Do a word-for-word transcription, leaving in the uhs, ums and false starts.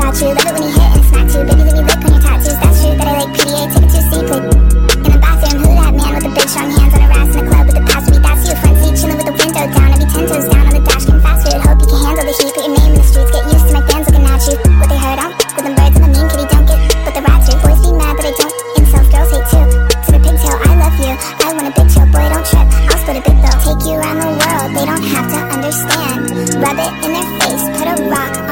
about you. Love it when you hit and smack too. Baby, leave me lick on your tattoos. That's true that I like P D A, take it to C, play in the bathroom. Who that man with the big strong hands on a ass in the club with the pass for me? That's you. Front seat chilling with the window down. I be ten toes down on the dash, getting fast food. Hope you can handle the heat. Put your name in the streets. Get used to my fans looking at you. What they heard on with them birds. I'm a mean kitty, don't get what the rats do. Boys be mad, but I don't. Incels, girls hate too. To the pigtail, I love you. I want a big chill, boy, don't trip. I'll split a big bill, take you around the world. They don't have to understand. Rub it in their face, put a rock